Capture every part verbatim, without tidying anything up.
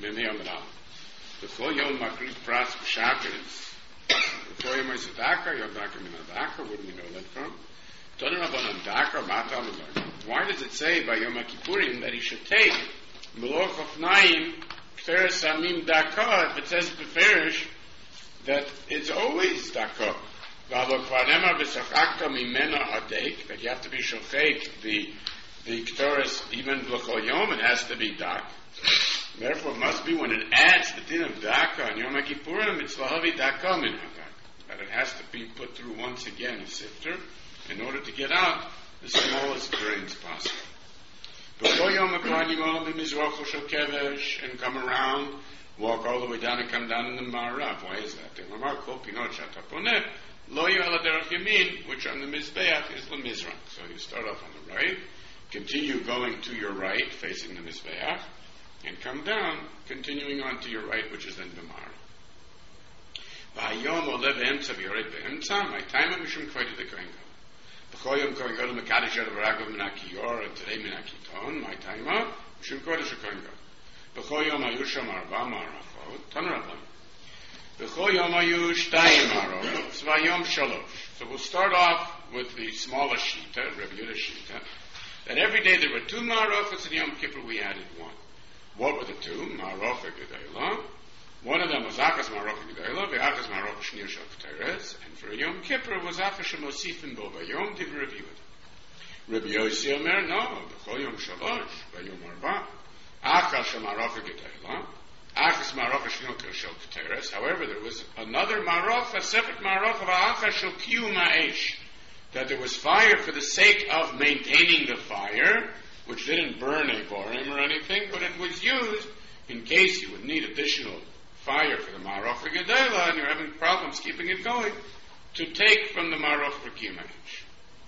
Many of them. Before Yom Makriv Pras B'Shakis, before Yom Daka, Yom Daka Min Daka, where do we know that from? Why does it say by Yom Kippurim that he should take Meloch of Naim, Kteres Samim Daka, if it says Beferish, that it's always Daka. That you have to be Shochek, the the Kteres, even L'chol Yom, it has to be Dak. Therefore, it must be when it adds the din of Daka on Yom Kippurim, it's Lahavi Daka Min HaDak. That it has to be put through once again, a sifter, in order to get out the smallest grains possible. Before Yom Kippur, you all be Mizrach Shel Kevesh and come around, walk all the way down and come down in the Ma'arav. Why is that? The Mamar Kol Pinot Shataponeh, Lo Yoel Derech Yamin, which on the Mizbeach is the Mizrach. So you start off on the right, continue going to your right, facing the Mizbeach, and come down, continuing on to your right, which is then the Ma'arav. V'hayom Olev Emtza V'yored Be'emtza, my time of Mishum Kvayt the Kohen Gadol. B'chol Yom Kohen Gadol Mekadosh Yod V'ragov Min HaKiyor, and today Min HaKiton, my time of Mishum Kodesh Kohen Gadol. B'chol Yom Hayu Sham Arba Ma'arafot, Tan Rabban. B'chol Yom Hayu Shtayim Ma'arafot, V'hayom Shalosh. So we'll start off with the smallest Shita, Rabbi Yehuda Shita, that every day there were two Ma'arafos, and Yom Kippur we added one. What were the two? Ma'arafa Gedolah. One of them was Achas Ma'arafa Gedolah, Ve'achas Ma'arafa Shnir Shel K'teres, and for Yom Kippur was Achas Shemosifim Bo Vayom Div Rabbi Yehuda. Rabbi Yossi Omer, no, B'chol Yom Shalosh, Vayom Arba, Achas Ma'arafa Gedolah, Achas Ma'arafa Shnir Shel K'teres. However, there was another Ma'arafa, a separate Ma'arafa, Achas Shel Kiyum Ha'esh, that there was fire for the sake of maintaining the fire, which didn't burn a borim or anything, but it was used in case you would need additional fire for the Ma'arafa Gedolah and you're having problems keeping it going, to take from the Ma'arafa for Kiyumach.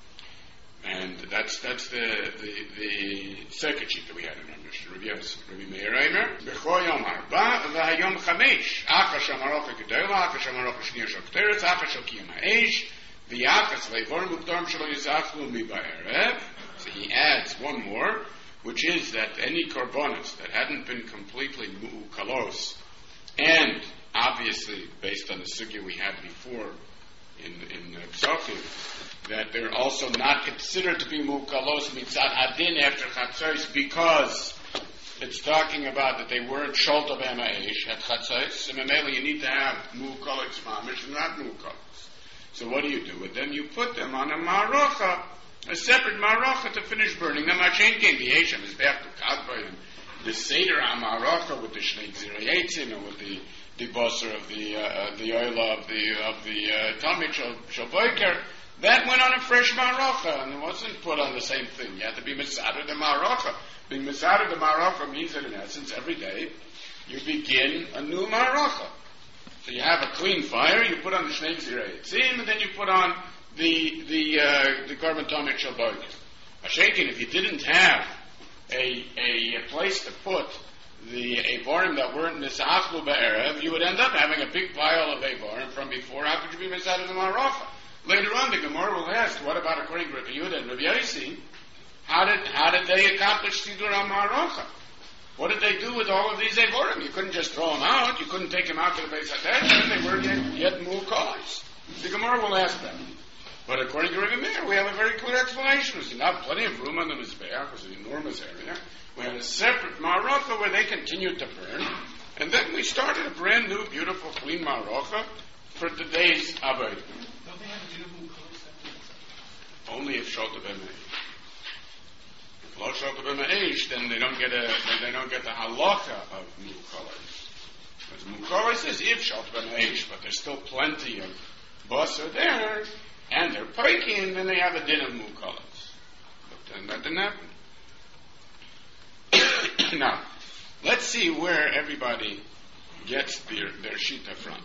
And that's that's the the, the second sheet that we had in our mission. Rabbi Meir Eimer, B'chol Yom Arba, V'hayom Chamesh, Achas Ma'arafa Gedolah, Achas Ma'arafa Shnir Shel K'teres, Achas Shel Kiyumach, V'yachas Le'vorim Ukdam Shelo Yizachlu Mi Ba'erev. So he adds one more, which is that any korbanos that hadn't been completely mu'ukalos, and obviously based on the sugya we had before in in Psachim, that they're also not considered to be mu'ukalos mitzad adin after chatzos, because it's talking about that they weren't sholta b'ema'esh at chatzos. So memela, you need to have mu'ukalos mamish and not mu'ukalos. So what do you do with them? You put them on a ma'aracha, a separate ma'aracha to finish burning them. Hashem came the Yeshem is back to Kadba and the Seder HaMa'aracha with the Shnei Gzirei or with the the bosser of the uh, the oil of the of the uh, Talmid Shel Boker. That went on a fresh ma'aracha and it wasn't put on the same thing. You had to be Mesader the ma'aracha. Being Mesader the ma'aracha means that in essence every day you begin a new ma'aracha. So you have a clean fire, you put on the Shnei Gzirei and then you put on the the uh, the carbon atomic shel boker. Hashekin, if you didn't have a a place to put the avarim that weren't nisachlu ba'erev, you would end up having a big pile of avarim from before. How could you be misad of the ma'aracha? Later on, the Gemara will ask, what about according to Rabbi Yehuda and Rabbi Yossi? How did how did they accomplish sidur ma'aracha? What did they do with all of these avarim? You couldn't just throw them out. You couldn't take them out to the Beis HaDeshen. They weren't yet, yet mu'ukos. The Gemara will ask them. But according to Rabbi Meir, we have a very clear explanation. We have plenty of room on the Mizbeach. It was an enormous area. We had a separate ma'aracha where they continued to burn. And then we started a brand new, beautiful, clean ma'aracha for the days of it. Don't they have a beautiful color? Only if Sholta B'Meish. If Lo Sholta B'Meish, then they don't get a, they don't get the halacha of new colors. Because new colors is if Sholta B'Meish, but there's still plenty of basar there. And they're piking, and then they have a din of mukalas. But then that didn't happen. Now, let's see where everybody gets their, their shita from.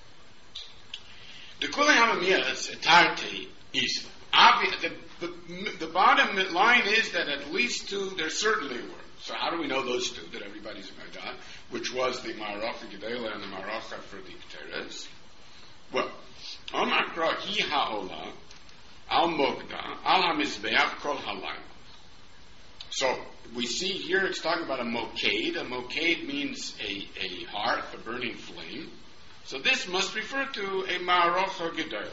The Kulei Hamamiyas etarte is obvious. The, the, the bottom line is that at least two, there certainly were. So how do we know those two that everybody's made, which was the Ma'arafa Gedolah and the Ma'aracha for the K'teres? Well, Omar Kra Hi Ha'ola Al Mogda Al HaMizbeach Kol Halayla. So we see here it's talking about a moked. A moked means a, a hearth, a burning flame. So this must refer to a ma'aroch or gedol.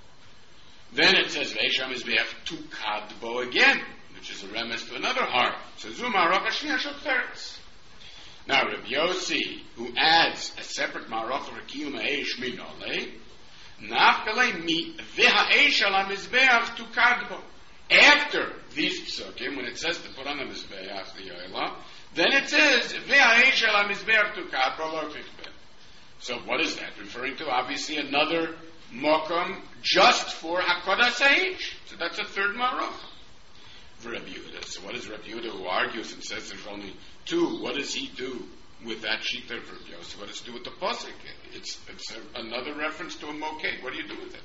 Then it says Veisham is be'ef tu kadbo again, which is a remes to another hearth. So zu ma'aroch hashniya shel teretz. Now Rabbi Yossi, who adds a separate ma'aroch or kiyum ha'esh minole, nafkale mi v'ha'esh al ha'mizbeach tu kadbo. After these psukim, when it says to put on the mizbeach, the yoela, then it says v'ha'esh al ha'mizbeach tu kadbo lo tichbe. So what is that referring to? Obviously another mokum just for Hakadas Ha'esh. So that's a third ma'aroch. For Rabbi Yehuda. So what is Rabbi Yehuda who argues and says there's only two? What does he do with that shita for Rabbi Yossi? What does it do with the pasuk? It's, it's a, another reference to a moked. What do you do with it?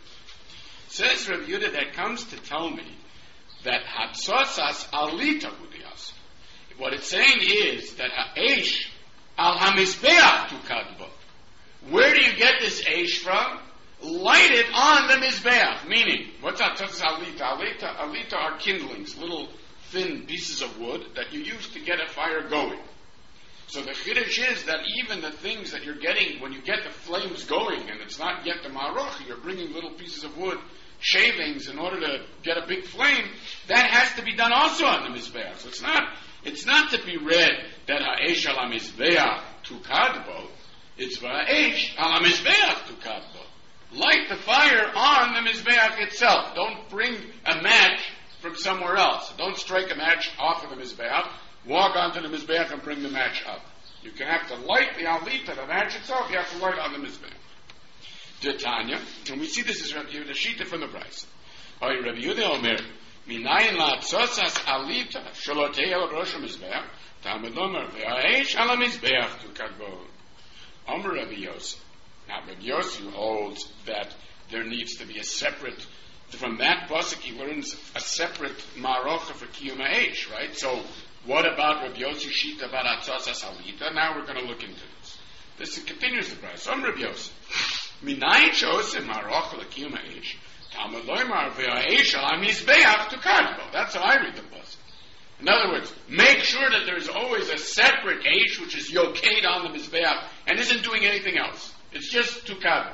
Says Rabbi Yehuda that comes to tell me that Hatzosas alita hudiyas. What it's saying is that Ha'esh al hamizbeach tu kadbo. Where do you get this Eish from? Light it on the Mizbeach. Meaning, what's Hatzosas alita? Alita, alita are kindlings, little thin pieces of wood that you use to get a fire going. So the chiddush is that even the things that you're getting, when you get the flames going, and it's not yet the ma'aroch, you're bringing little pieces of wood, shavings, in order to get a big flame, that has to be done also on the Mizbeach. So it's not, it's not to be read that ha'esh al ha'mizbeach tu kadbo. It's va'esh al ha'mizbeach tu kadbo. Light the fire on the Mizbeach itself. Don't bring a match from somewhere else. Don't strike a match off of the Mizbeach, walk onto the Mizbeach and bring the match up. You can have to light the alita, the match itself, you have to light on the Mizbeach. Tanya, and we see this is Rabbi Yehuda Shita from the Brisa. Oy Rabbi Yehuda Omer, minayin la'atzosas alita shalotei el rosh ha'mizbeach, Talmud Omer ve'ha'esh al ha'mizbeach tu kadbo. Omer Rabbi Yossi. Now Rabbi Yossi holds that there needs to be a separate, from that pasuk he learns a separate ma'arocha for kiyum ha'esh, right? So what about Rabbi Yossi Shita about Hatzosas alita? Now we're going to look into this. This continues the Brisa. Omer Rabbi Yossi. Minayin shosim ma'arocha l'kiyum ha'esh. Talmud loymar ve'ha'esh al ha'mizbeach tu kadbo. That's how I read the pasuk. In other words, make sure that there's always a separate Eish which is yoked on the Mizbeach and isn't doing anything else. It's just tu kadbo.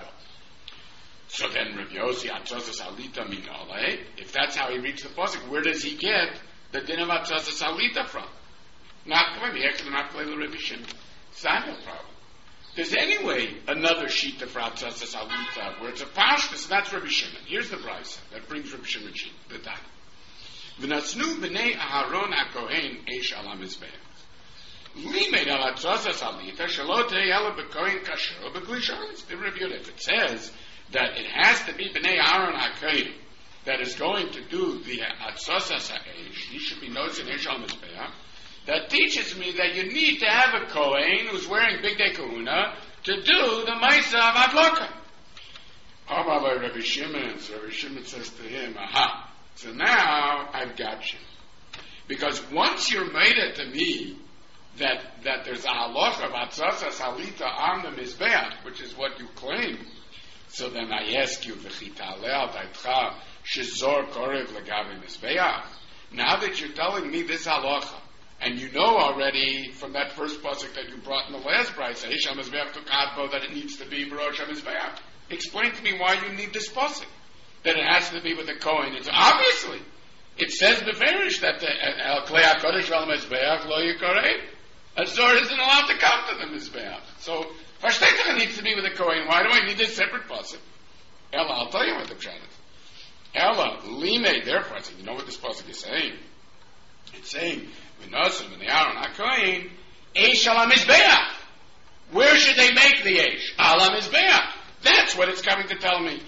So then Rabbi Yossi Hatzosas alita minole, if that's how he reads the pasuk, where does he get the din of Hatzosas alita from? Not going to actually not play the Rabbi Shimon. It's not no problem. There's anyway another shita for Hatzosas alita where it's a pashtus, and that's Rabbi Shimon. Here's the brisa that brings Rabbi Shimon sheet, the time. V'nasnu b'nei Aharon HaKohen eish al ha'mizbeach. Limed al Hatzosas alita shelo tei ela b'kohen kasher b'kli sharetz. The Rabbi Yehuda, if it says that it has to be b'nei Aharon HaKohen that is going to do the Hatzosas ha'eish, he should be noticing eish al ha'mizbeach. That teaches me that you need to have a Kohen who's wearing Big Day Kahuna to do the Maisa of Adloka. How about Rabbi Shimon? So Rabbi Shimon says to him, aha, so now I've got you. Because once you're made it to me that, that there's a halacha of Hatzosas alita on the Mizbeach, which is what you claim, so then I ask you, V'chita le'al daitcha shizor korev legavi Mizbeach. Now that you're telling me this halacha, and you know already from that first pasuk that you brought in the last brisa, Eish HaMizbeach tu kadbo, that it needs to be Barosh HaMizbeach. Explain to me why you need this pasuk, that it has to be with the Kohen. It's obviously, it says beferish that the El Klei HaKodesh Vel Mizbeach Lo Yikarei. A Zor isn't allowed to come to the Mizbeach. So, Vashteka needs to be with the Kohen. Why do I need this separate pasuk? Ella, I'll tell you what the pshat is. Ella, Lime, therefore, I said, you know what this pasuk is saying? It's saying, V'nosim and the Aaron HaKohen, Eish al HaMizbeach. Where should they make the Eish? Al HaMizbeach. That's what it's coming to tell me.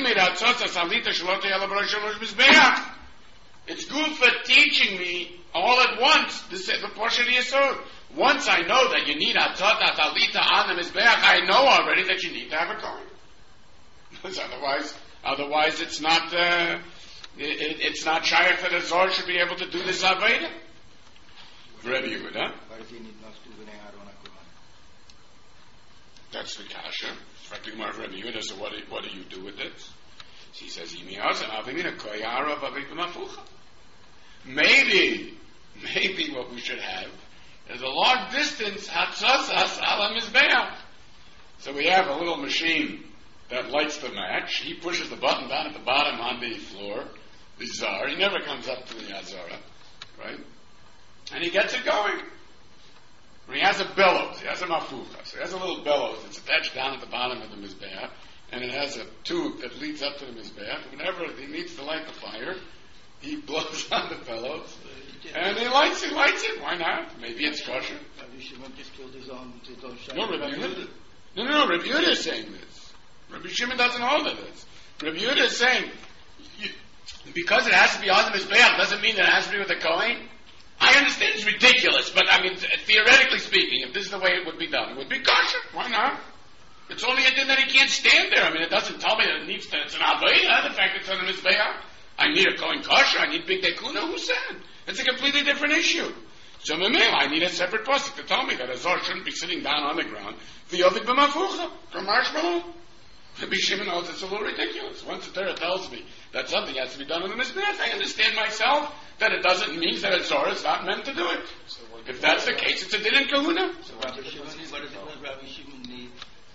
It's good for teaching me all at once. This is the portion of Yesod. Once I know that you need Hatzosas alita on the Mizbeach, I know already that you need to have a Kohen. Because otherwise, otherwise it's not, uh, it, it's not shaykh that a Zor should be able to do this Aveda. Rabbi Yehuda. Why does he need not to b'nei Aharon HaKohen? That's the kasha. Rabbi Yehuda, so what do, what do you do with this? He says, maybe, maybe what we should have is a long distance hatzasas ala mizbeach. So we have a little machine that lights the match. He pushes the button down at the bottom on the floor, the zar. He never comes up to the azara, right? And he gets it going. He has a bellows. He has a mafucha. So he has a little bellows that's attached down at the bottom of the mizbeach, and it has a tube that leads up to the mizbeach. Whenever he needs to light the fire, he blows on the bellows, and he lights it. Lights it. Why not? Maybe it's kosher. Rabbi Shimon just killed his own his own shot. No, Rabbi Yehuda. No, no, no. Rabbi Yehuda is saying this. Rabbi Shimon doesn't hold to this. Rabbi Yehuda is saying you, because it has to be on the mizbeach doesn't mean that it has to be with the kohen. I understand it's ridiculous, but I mean, theoretically speaking, if this is the way it would be done, it would be kosher. Why not? It's only a din that he can't stand there. I mean, it doesn't tell me that it needs to, it's an avayah, the fact that it's on the mizbeach. I need a kohen kosher, I need big dekuna, who said? It's a completely different issue. So, memela, I need a separate pasuk to tell me that a zor shouldn't be sitting down on the ground. V'yovid b'mafucha, from marshmallow. Rabbi Shimon knows it's a little ridiculous. Once the Torah tells me that something has to be done on the mizbeach, I understand myself that it doesn't mean that a zor is not meant to do it. So if that's the case, it's a din in kahuna. So Rabbi Shimon, what does Rabbi Shimon need?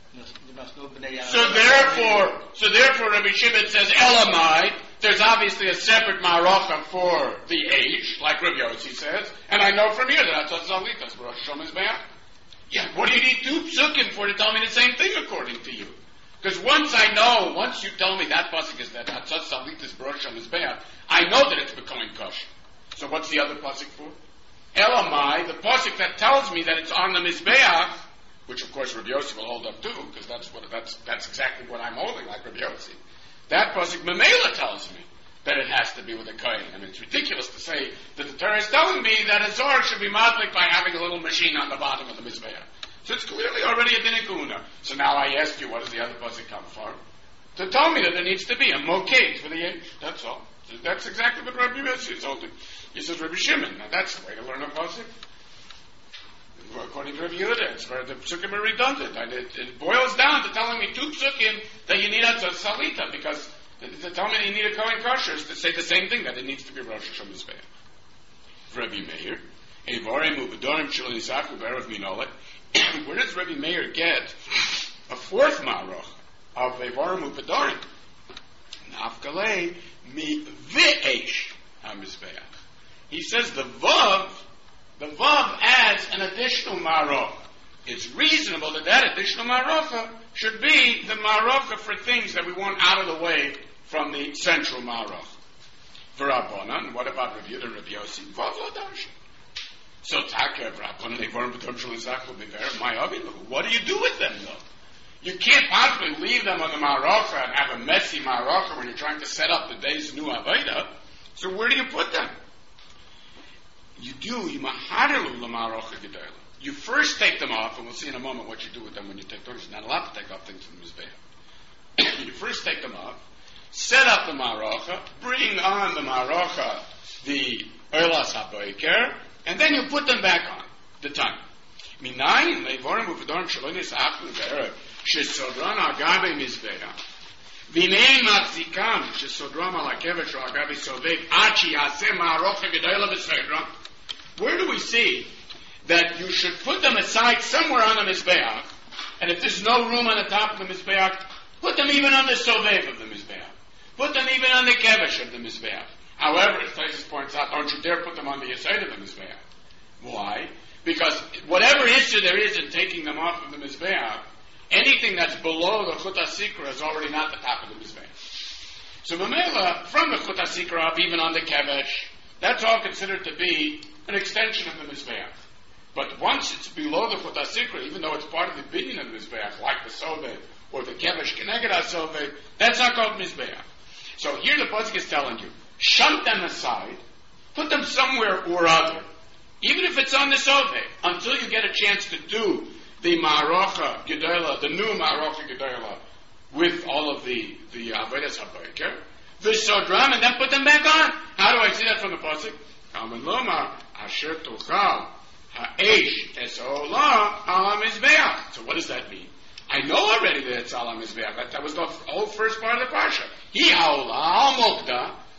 So therefore, so therefore, Rabbi Shimon says, Elamai, there's obviously a separate maracha for the age, like Rabbi Yossi says, and I know from here that that's what Zalitas, Rosh Hashanah. Yeah, what do you need two psukim for to tell me the same thing according to you? Because once I know, once you tell me that pasuk is that Hatzat Salitas Baruch Mizbeach, I know that it's becoming kosher. So what's the other pasuk for? Elamai, the pasuk that tells me that it's on the Mizbeach, which of course Rabbi Yossi will hold up too, because that's what that's that's exactly what I'm holding, like Rabbi Yossi. That pasuk Memela tells me that it has to be with a kohen. I mean, it's ridiculous to say that the Torah is telling me that a zor should be madlik by having a little machine on the bottom of the Mizbeach. So it's clearly already a din kahuna. So now I ask you, what does the other pasuk come for? To tell me that there needs to be a moked for the age. That's all. So that's exactly what Rabbi Yossi is holding. He says Rabbi Shimon. Now that's the way to learn a pasuk. According to Rabbi Yehuda, it's where the psukim are redundant. And it, it boils down to telling me two psukim that you need a salita, because to tell me that you need a kohen kosher is to say the same thing, that it needs to be Rosh Hashanah Mizbeach. Rabbi Meir, Eivorem ubedorim shel nisachu b'erev minolet. Where does Rabbi Meir get a fourth marach of Eivorem ubedorim? Nafkalei mi v'eish ha-mizbeach. He says the vav, the vav adds an additional marach. It's reasonable that that additional maracha should be the maracha for things that we want out of the way from the central marach. V'rabbanan, what about Rabbi Yehuda and Rabbi Yossi? Vav lo darshan. So Taka Rabbanan, they weren't potential Zach will be there. My Avinu, what do you do with them though? You can't possibly leave them on the maracha and have a messy maracha when you're trying to set up the day's new Aveda. So where do you put them? You do, you maharilu l'maracha gedayla. You first take them off, and we'll see in a moment what you do with them when you take them off. You're not allowed to take off things from the Mizbeach. You first take them off, set up the maracha, bring on the maracha, the Eilas HaBoiker, and then you put them back on, the time. Minayin leivorim u'v'dorim shelo nisachnu b'erev shesodron al gabe Mizbeach v'nei machzikam shesodron al hakevesh al gabe sovev ad sheyaseh maracha gedayla b'sodron. Where do we see that you should put them aside somewhere on the Mizbeach, and if there's no room on the top of the Mizbeach, put them even on the Sovev of the Mizbeach. Put them even on the Kevesh of the Mizbeach. However, as Taisus points out, don't you dare put them on the Yesod of the Mizbeach. Why? Because whatever issue there is in taking them off of the Mizbeach, anything that's below the Chut HaSikra is already not the top of the Mizbeach. So Mamela, from the Chut HaSikra up, even on the Kevesh, that's all considered to be an extension of the Mizbeach. But once it's below the Chut HaSikra, even though it's part of the binyan of the Mizbeach, like the Sovev or the Kevesh Keneged HaSovev, that's not called Mizbeach. So here the pasuk is telling you, shunt them aside, put them somewhere or other, even if it's on the Sovev, until you get a chance to do the Maracha Gedola, the new Maracha Gedola, with all of the the Avodas HaBoiker, the Sodram, and then put them back on. How do I see that from the pasuk? Kalman Lomar Asher Tochal Ha'esh Es Olah Ala Mizbeach. So what does that mean? I know already that it's Ala Mizbeach. That, that was the whole first part of the parsha. Hi Ha'olah Al Mokda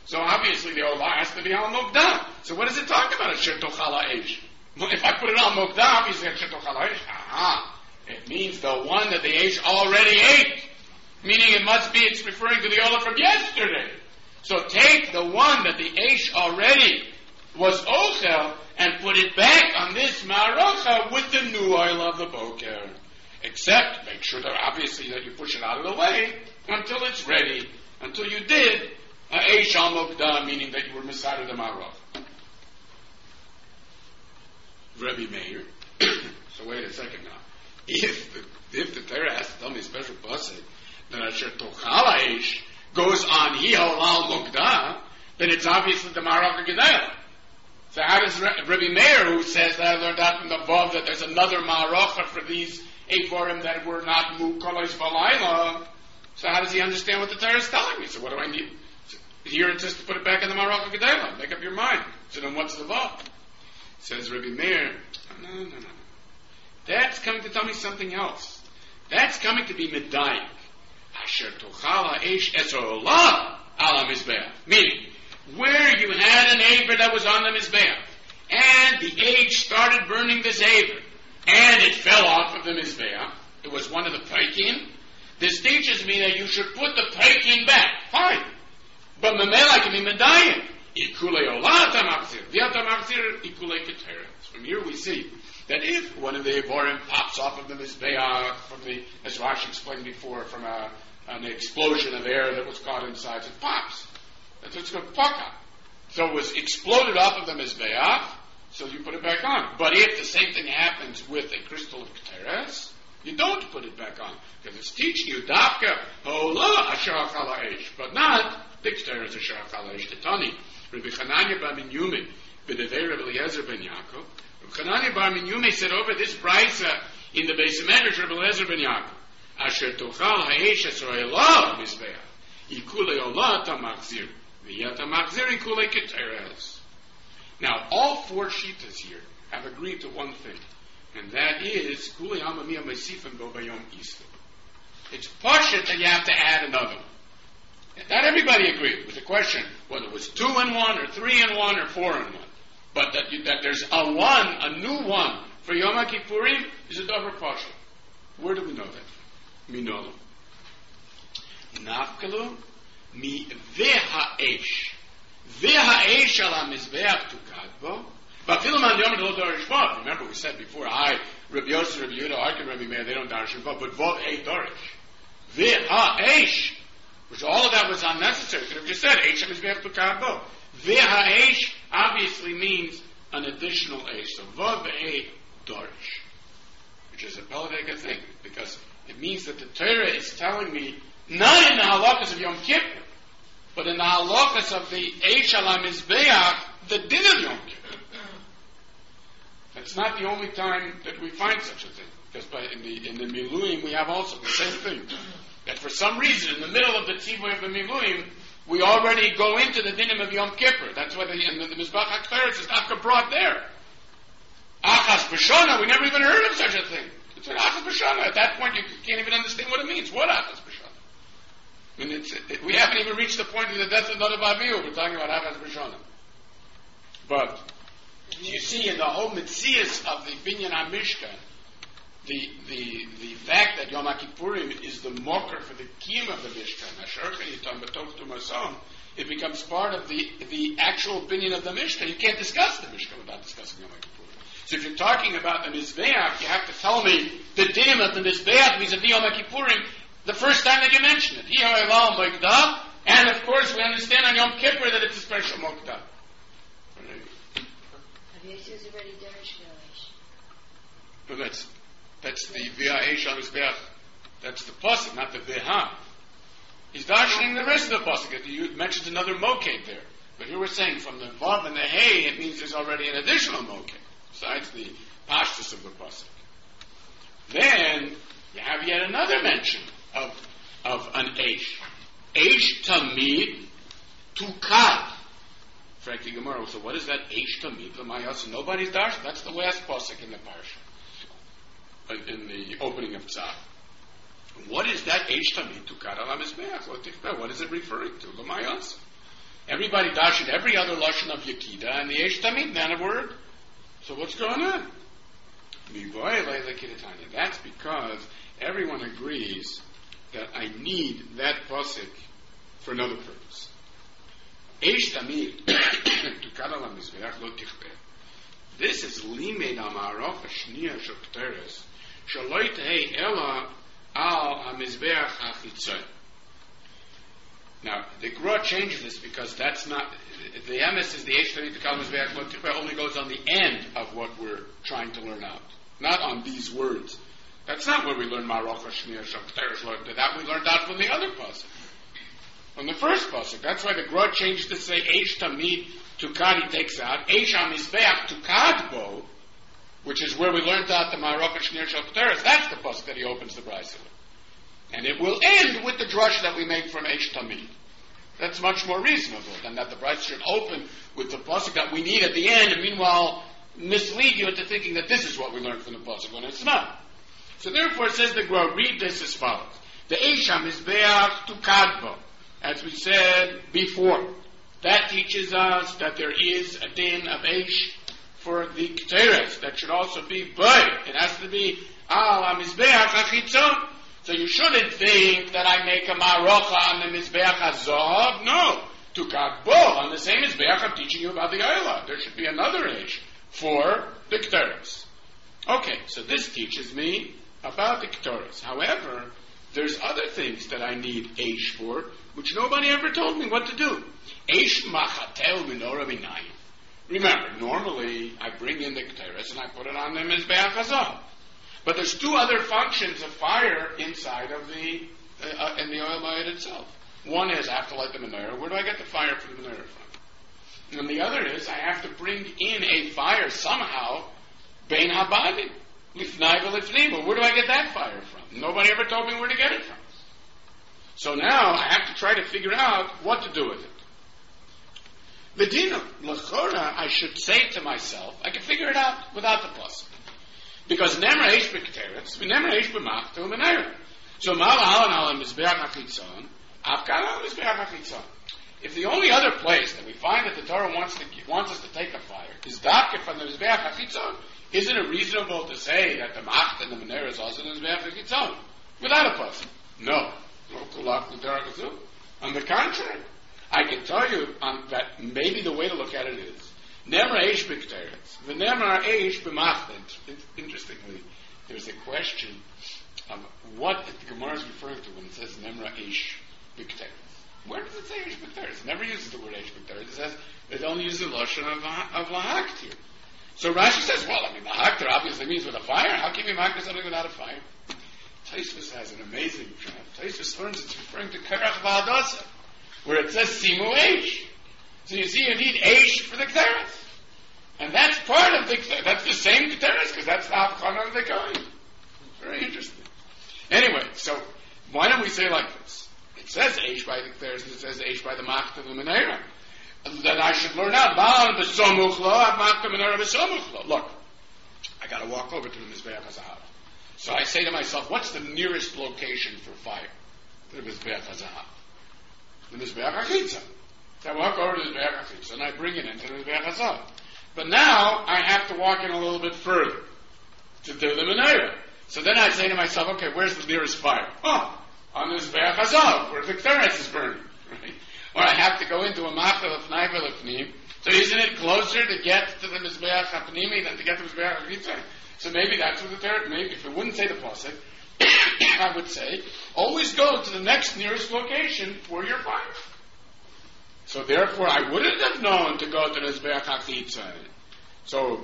So obviously the Olah has to be al Mokdah. So what does it talk about? Asher tochal ha'esh. If I put it on Mokdah, obviously Asher tochal ha'esh. Aha. It means the one that the Eish already ate. Meaning it must be, it's referring to the Olah from yesterday. So take the one that the Eish already was Ochel and put it back on this Ma'arocha with the new oil of the Boker. Except, make sure that obviously that you push it out of the way until it's ready. Until you did a Eish al Mokdah, meaning that you were Messiah of the Ma'arocha. Rebbe Meir. So wait a second now. If the, if the Torah has to tell me a special pasuk that Asher Tochal Eish goes on Hihol al Mokdah, then it's obviously the Ma'arocha Gedela. So how does Rebbe Meir, who says that I learned out from the above that there's another Ma'arocha for these Eivorim that were not Mukolos Balayla, so how does he understand what the Torah is telling me? So what do I need? So here it says to put it back in the Ma'arocha Gedela. Make up your mind. So then what's the Vav? Says Rebbe Meir, no, no, no, no. That's coming to tell me something else. That's coming to be Medayik. Asher tochal ha'esh eser olah ala mizbeach. Meaning, where you had an aver that was on the mizbeach, and the age started burning this aver, and it fell off of the mizbeach. It was one of the peikin. This teaches me that you should put the peikin back. Fine. But memela can be Medayik. Ikule olah tamachzir. V'atamachzir ikule keteret. From here we see that if one of the Evorim pops off of the Mizbeach, from the, as Rashi explained before, from a, an explosion of air that was caught inside, it pops. That's what's called paka. So it was exploded off of the Mizbeach, so you put it back on. But if the same thing happens with a crystal of Keteres, you don't put it back on, because it's teaching you dafka hola asher achal ha'esh, but not the Keteres asher achal ha'esh. Titani, Rabbi Chananya bar Minyumin, b'devei Rabbi Eliezer ben Yaakov, Chananya bar Minyume said over this brisa in the Beis Medrash Rebbe Eliezer ben Yaakov, Asher tochal ha'esh eser olah mizbeach, ikule olah tamachzir, v'yat tamachzir ikule keteres. Now, all four shitas here have agreed to one thing, and that is kule amamiyah meisifim bo bayom isla. It's pashut that you have to add another one. That everybody agreed with the question whether it was two and one, or three and one, or four and one. But that, you, that there's a one, a new one for Yom HaKippurim is a davar pasha. Where do we know that? Minolo. Nafkalu mi v'ha'esh. V'ha'esh ala mizbeach tukadbo. V'afilu man yom lo darish vav. Remember we said before, I, Rabbi Yosef, Rabbi Yehuda, Arkin, Rabbi Meir, they don't darish vav, but vav a darish. V'ha'esh. Which all of that was unnecessary. Could have just said, Eish mizbeach tukadbo. V'ha'esh obviously means an additional Eish. So vav a darish. Which is a Peladeka thing. Because it means that the Torah is telling me, not in the halachas of Yom Kippur, but in the halachas of the Eish ala mizbeach, the din of Yom Kippur. That's not the only time that we find such a thing. Because by, in the in the Miluim we have also the same thing. That for some reason, in the middle of the tzivui of the Miluim, we already go into the dinim of Yom Kippur. That's why the, in the, the Mizbach HaKteres is not brought there. Achas B'Shana, we never even heard of such a thing. It's an Achas B'Shana. At that point, you can't even understand what it means. What Achas B'Shana? I mean, it's, it, we haven't even reached the point of the death of Nadav Avihu. We're talking about Achas B'Shana. But you see, in the whole Metzias of the Binyan HaMishkan, the the the fact that Yom HaKippurim is the mocker for the kiyum of the Mishkan, it becomes part of the the actual opinion of the Mishkan. You can't discuss the Mishkan without discussing Yom HaKippurim. So if you're talking about the Mizbeach, you have to tell me the dinim of the Mizbeach vis-a-vis Yom HaKippurim the first time that you mention it. And of course we understand on Yom Kippur that it's a special Mokdah. But that's That's the V'ha'esh al Mizbeach. That's the pasuk, not the V'ha. He's darshaning the rest of the pasuk. You mentioned another moked there. But here we're saying from the Vav and the Hey, it means there's already an additional moked, besides the pashtus of the pasuk. Then, you have yet another mention of, of an Eish. Eish Tamid Tukad. Frankly, Gemara, so what is that Eish Tamid L'mayas? Nobody's darshan. That's the last pasuk in the parsha. In the opening of Tzah. What is that Eish Tamid Tukad ala Mizbeach? What is it referring to? L'mayas. Everybody dashed every other lashon of Yekida, and the Eish Tamid, not a word. So what's going on? That's because everyone agrees that I need that pasuk for another purpose. Eish Tamid, to kadal ha-mizbeach lo tichbeh. This is limed ha'ma'arach ha'shniya shel Keteres, shelo tehei ela al ha-mizbeach ha'chitzon. Now, the Gra changed this because that's not, the emes is the Eish Tamid to kadal ha-mizbeach lo tichbeh only goes on the end of what we're trying to learn out, not on these words. That's not where we learn Ma'arach ha'shniya shel Keteres. That we learned out from the other pasuk. From the first pasuk. That's why the Gra changed to say Eish Tamid to Kad, he takes out Eish HaMizbeach to Kadbo, which is where we learned out the Ma'arach ha'shniya shel Keteres. That's the pasuk that he opens the Brisa with. And it will end with the drush that we make from Eish Tamid. That's much more reasonable than that the Brisa should open with the pasuk that we need at the end, and meanwhile mislead you into thinking that this is what we learned from the pasuk when it's not. So therefore it says the Gra, read this as follows. The Eish HaMizbeach to Kadbo, as we said before, that teaches us that there is a din of Eish for the Keteres. That should also be Bay. It has to be Al HaMizbeach HaChitzon. So you shouldn't think that I make a Ma'arocha on the Mizbeach HaZohav. No. To Kadbo, on the same Mizbeach I'm teaching you about the Ayla. There should be another Eish for the Keteres. Okay, so this teaches me about the Keteres. However, there's other things that I need Eish for, which nobody ever told me what to do. Eish machatel menorah minayim. Remember, normally I bring in the Keteres and I put it on the Mizbeach HaZohav. But there's two other functions of fire inside of the, uh, uh, in the oil mayit itself. One is I have to light the menorah. Where do I get the fire for the menorah from? And the other is I have to bring in a fire somehow, bein habadim, lifnai v'lifnim. Where do I get that fire from? Nobody ever told me where to get it from. So now I have to try to figure out what to do with it. Medina, l'chora, I should say to myself, I can figure it out without the pasuk. Because nemra eish b'keteres, nemra eish b'machtel menorah. So ma'al halan al mizbeach hachitzon, afkal al mizbeach hachitzon. If the only other place that we find that the Torah wants to wants us to take a fire is dafka from the mizbeach hachitzon, isn't it reasonable to say that the macht and the menorah is also the mizbeach hachitzon without a pasuk? No. On the contrary, I can tell you um, that maybe the way to look at it is Nemra Eish B'Keteres, the Nemra Eish B'Machlet. Interestingly, there's a question of what the Gemara is referring to when it says Nemra Eish B'Keteres. Where does it say Eish B'Keteres? It never uses the word Eish B'Keteres. It says it only uses the lashon of of lahakt here. So Rashi says, well, I mean, lahakt obviously means with a fire. How can you mahakt something without a fire? Tosfos has an amazing trap. Tosfos learns it's referring to Kerach V'Hadassah, where it says Simu Eish. So you see, you need Eish for the Keteres. And that's part of the Keteres. That's the same Keteres, because that's the Havchana of the Kohen. Very interesting. Anyway, so why don't we say like this? It says Eish by the Keteres, and it says Eish by the Macht of the Menorah. That I should learn out. Baal B'Somuch Lo, Macht of the Menorah B'Somuch Lo. Look, I got to walk over to the Mizbeach HaZahav. So I say to myself, what's the nearest location for fire? The Mizbeach HaZahav. The Mizbeach HaChitzon. So I walk over to the Mizbeach HaChitzon and I bring it into the Mizbeach HaZahav. But now I have to walk in a little bit further to do the Menorah. So then I say to myself, okay, where's the nearest fire? Oh, on the Mizbeach HaZahav, where the Keteres is burning. Right? Or I have to go into a Machel of Fnai V'Lefnim. So isn't it closer to get to the Mizbeach HaPnimi than to get to the Mizbeach HaChitzon? So maybe that's what the Torah, maybe if it wouldn't say the pasuk, I would say, always go to the next nearest location for your fire. So therefore, I wouldn't have known to go to the Mizbeach HaChitzon. So,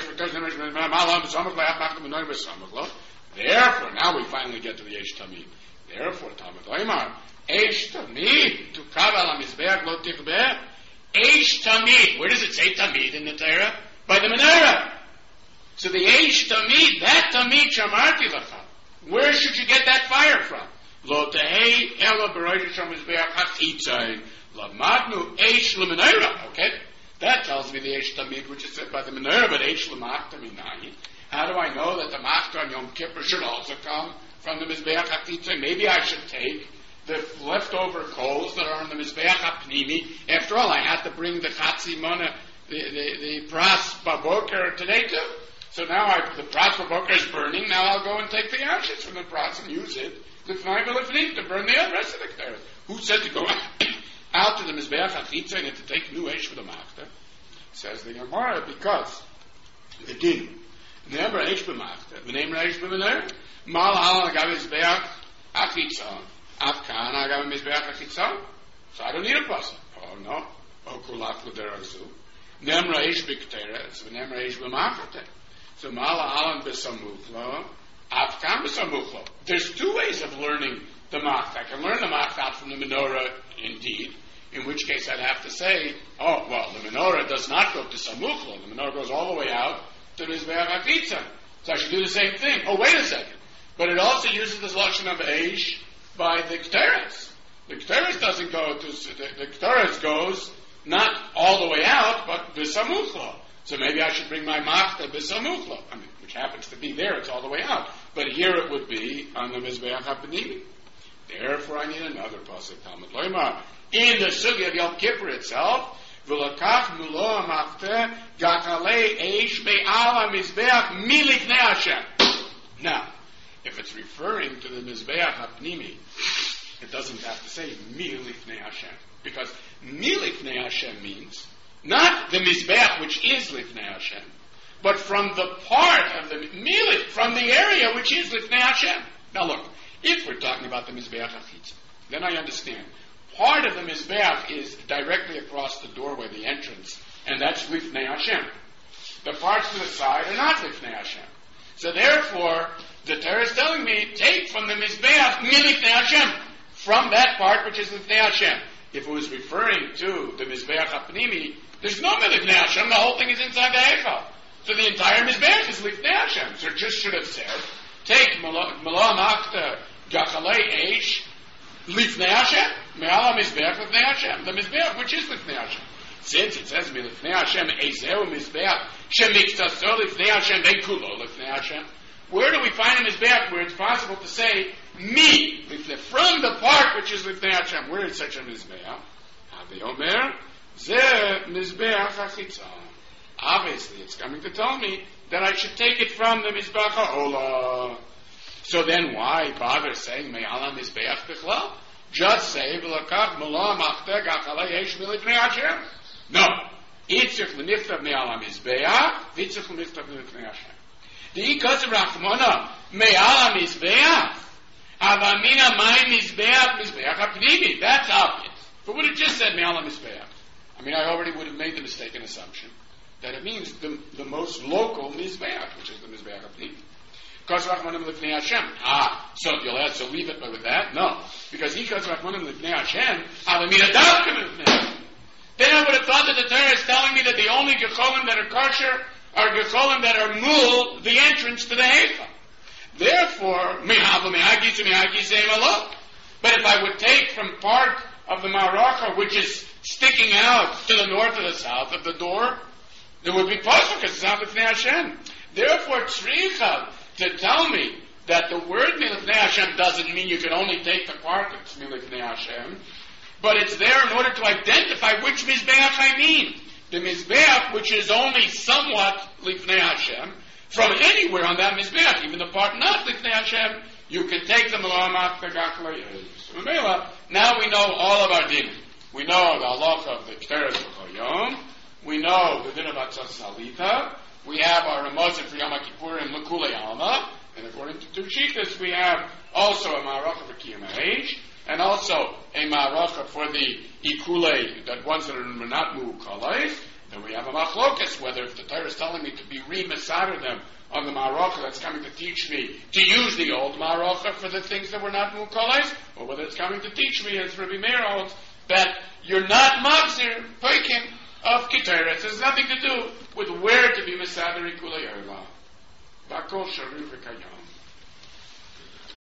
therefore, now we finally get to the Eish Tamid. Therefore, Talmud Oimar, Eish Tamid, to Kaval HaMizbeach Lo Tichbeh, Eish Tamid. Where does it say Tamid in the Torah? By the Menorah. So the Eish Tamid, that Tamid Shamarti Lacha. Where should you get that fire from? Lo Tehei Ela B'Rosh HaMizbeach HaChitzon Lamadnu Eish L'Menorah. Okay? That tells me the Eish Tamid, which is said by the Menorah, but Eish L'Machta Minayin. How do I know that the Machta on Yom Kippur should also come from the Mizbeach HaChitzon? Maybe I should take the leftover coals that are on the Mizbeach HaPnimi. After all, I had to bring the Chatzi Mana, the, the, the Pras Baboker today too. So now I, the Pras Baboker is burning, now I'll go and take the ashes from the Pras and use it to burn the rest of the Keteret. Who said to go out to the Mizbeach HaChitza and to take new Eish for the Machta? Says the Gemara, because the din, the name Eish b'Machta, the name Eish b'Menorah, Mal Hal Agav Mizbeach HaChitza, Afkan Agav Mizbeach HaChitza. So I don't need a pasuk. Oh no, O Kulach L'Derazu. Name Eish b'Keteret, so the name Eish b'Machta. So Mal Hal b'Samuchlo, Afkan b'Samuchlo. There's two ways of learning the Machta. I can learn the Machta from the Menorah, indeed. In which case I'd have to say, oh, well, the menorah does not go to Samuchlo. The menorah goes all the way out to the Mizbeach HaChitza. So I should do the same thing. Oh, wait a second. But it also uses this lashon of Eish by the Keteret. The Keteret doesn't go to, the, the Keteret goes not all the way out, but B'Samuchlo. So maybe I should bring my Machta B'Samuchlo. I mean, which happens to be there, it's all the way out. But here it would be on the Mizbeach HaPnimi. Therefore I need another pasuk. Talmud Loimar. In the Sugya of Yom Kippur itself, V'lakach mulo ha'machteh gachalei eish be'al ha'mizbeach milifnei Hashem. Now, if it's referring to the Mizbeach HaPnimi, it doesn't have to say milifnei Hashem, because milifnei Hashem means not the Mizbeach which is lifnei Hashem, but from the part of the milif, from the area which is lifnei Hashem. Now look, if we're talking about the Mizbeach HaChitza, then I understand. Part of the Mizbeach is directly across the doorway, the entrance, and that's Lifnei Hashem. The parts to the side are not Lifnei Hashem. So therefore, the Torah is telling me, take from the Mizbeach Milifnei Hashem, from that part which is Lifnei Hashem. If it was referring to the Mizbeach HaPnimi, there's no Milifnei Hashem, the whole thing is inside the Eichel. So the entire Mizbeach is Lifnei Hashem. So it just should have said, take Melo Machta Gachalei Eish, Lifnei Hashem, Me'ala Mizbeach Lifnei Hashem, the Mizbeach which is Lifnei Hashem. Since it says Lifnei Hashem, Ezeu Mizbeach, Shemiktaso Lifnei Hashem, Ve'kulo Lifnei Hashem, where do we find a Mizbeach where it's possible to say, me, from the part which is Lifnei Hashem? Where is such a Mizbeach? Havi Omer, Ze Mizbeach HaChitza. Obviously, it's coming to tell me that I should take it from the Mizbeach HaOlah. So then why bother saying Me'ala Mizbeach Bichlal? Just say V'lakach Melo Machteh Gachalei Eish Milifnei Hashem. No. Itzich L'nichtav Me'ala Mizbeach, V'itzich L'nichtav Milifnei Hashem. The Ikaz Rachmona Me'ala Mizbeach, Avamina Mai Mizbeach Mizbeach HaPnimi. That's obvious. But would it just said Me'ala Mizbeach? I mean, I already would have made the mistaken assumption that it means the, the most local Mizbeach, which is the Mizbeach HaPnimi. Ah, so you'll add, so leave it with that? No. Because he goes Rachmanim Lifnei Hashem, Alamina Davka Lifnei Hashem. Then I would have thought that the Torah is telling me that the only Gecholim that are kosher are Gecholim that are mul, the entrance to the Heifa. Therefore, Mehava Mehagi to Mehagi Same Allah. But if I would take from part of the Maracha, which is sticking out to the north or the south of the door, it would be possible because it's not Lifnei Hashem. Therefore, Tzricha, to tell me that the word Milifnei Hashem doesn't mean you can only take the part that's Milifnei Hashem, but it's there in order to identify which Mizbeach I mean. The Mizbeach, which is only somewhat Lifnei Hashem, from anywhere on that Mizbeach, even the part not Lifnei Hashem, you can take the Melamat Pegachlei. So now we know all of our din. We know the halacha of the Keteret B'Choyom. We know the din of Atzas Salita. We have our Ramazim for Yom Kippur and L'Kulei Alma, and according to two Shitas, we have also a Ma'aracha for Kiyam HaEish, and also a Ma'aracha for the Ikulei, that ones that are not Mu'ukalei. Then we have a Machlokas, whether if the Torah is telling me to be re-Mesader them on the Ma'aracha that's coming to teach me to use the old Ma'aracha for the things that were not Mu'ukalei, or whether it's coming to teach me, as Rabbi Meir holds, that you're not Machzir, Peikim, of Keteret. It has nothing to do with where to be Mesader Ikulei Erla. Bakol Sharif V'Kayam.